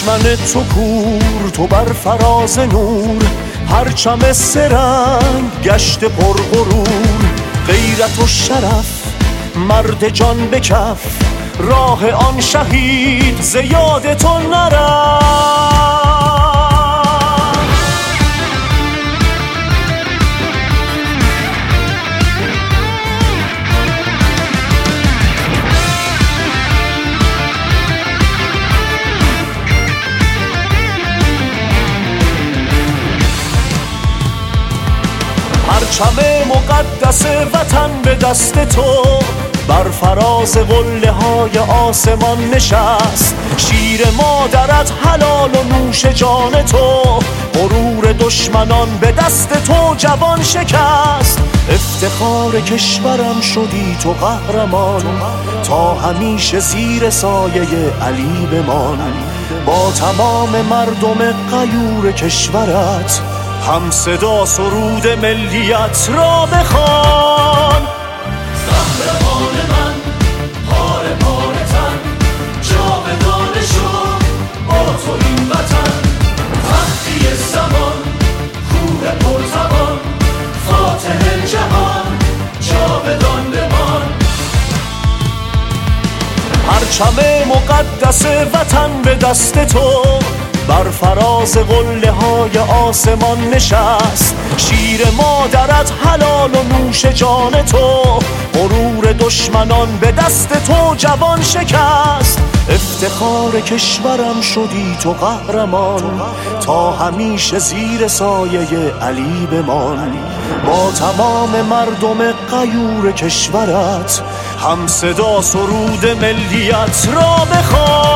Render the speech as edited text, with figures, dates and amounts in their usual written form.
دشمن تو کور، تو بر فراز نور، پرچم سرنگ گشت پرغرور. غیرت و شرف مرد جان به کف، راه آن شهید ز یاد تو نرفت. پرچم مقدس وطن به دست تو، بر فراز قله های آسمان نشست. شیر مادرت حلال و نوش جان تو، غرور دشمنان به دست تو جوان شکست. افتخار کشورم شدی تو قهرمان، تا همیشه زیر سایه علی بمان. با تمام مردم غیور کشورت، هم صدا سرود ملیت را بخوان. قهرمان من، پاره پاره تن، جاودانه شد با تو این وطن. تختی زمان، کوه پرتوان، فاتح جهان، جاودان بمان. پرچم مقدس وطن به دست تو، بر فراز قله های آسمان نشست. شیر مادرت حلال و نوش جان تو، غرور دشمنان به دست تو جوان شکست. افتخار کشورم شدی تو قهرمان، تا همیشه زیر سایه علی بمان. با تمام مردم غیور کشورت، هم صدا سرود ملیت را بخوان.